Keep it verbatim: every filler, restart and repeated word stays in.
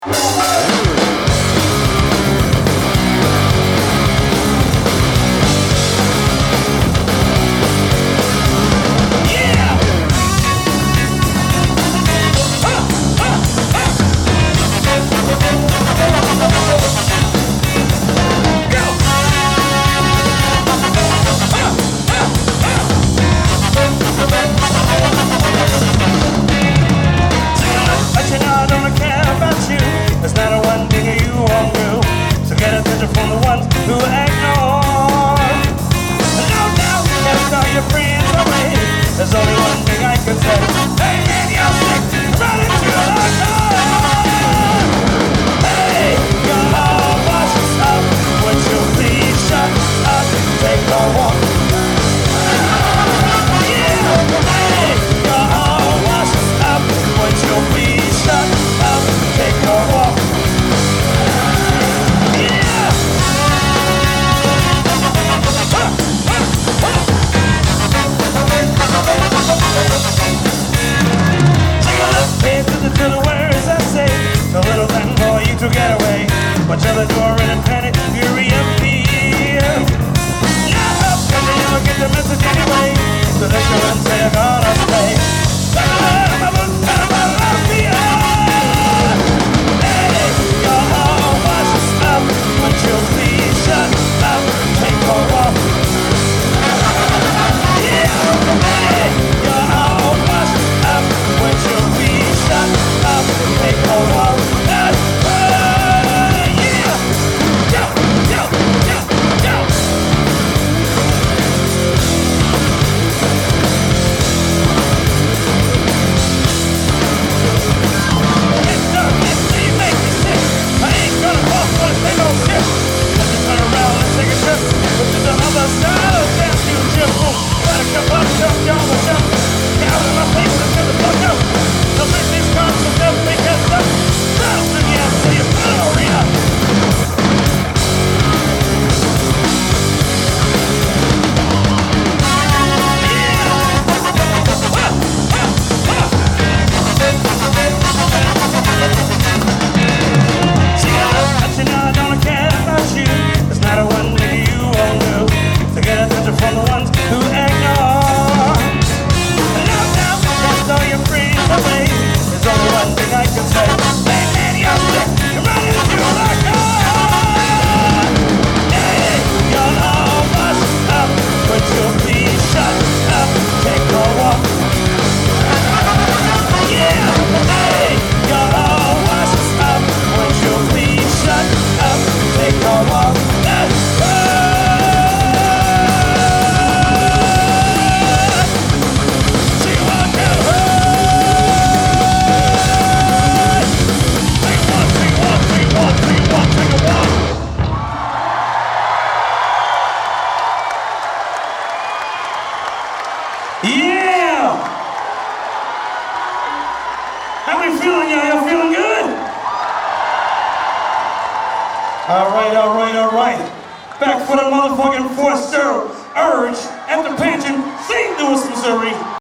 From the ones who ignore. No doubt, cast all your friends away. There's only one thing I can say. Hey man, you're sick, run into the car. Hey, you're all washed up. Would you please shut up? Take a walk. Yeah, hey, you're all washed up. Would you please shut up? Take a walk. To the words I say, the little thing for you to get away. But till the door in a panic, you reappear. Now, but you never get the message anyway. So let's go and say I'm gonna stay. Hey, you're all washed up. Would you please shut up? Take a walk. Yeah, hey, you're all washed up. Would you please shut up? Take a walk. Uh, uh, yeah. Yo, yo, yo, yo. It's done, it's so you make me sick. I ain't gonna walk for the same old shit. Let me turn around and take a trip. But to the other side of that you just won't. Gotta come up, jump, y'all, what's up? Get out of my face and get the fuck out. So make these cars so they'll make us up. Rattle through the ass to your battle arena. See, I got you now, I don't care about you. There's not a one thing you won't do to get attention from the ones who ignore. Now, now, cast all your friends away. There's only one thing I can say. Hey, man, you're sick. You're running into the car. Hey, you're all washed up. Would you please shut up? Take a walk. Yeah, hey, you're all washed up. Would you please shut up? Take a walk. Let's go. See what can hurt. Take a walk, take a walk, take a walk, take a walk, take a walk. Yeah! How we feeling, y'all? Y'all feeling good? All right, all right, all right. Back for the motherfucking Forster Urge at the Pension, Saint Louis, Missouri.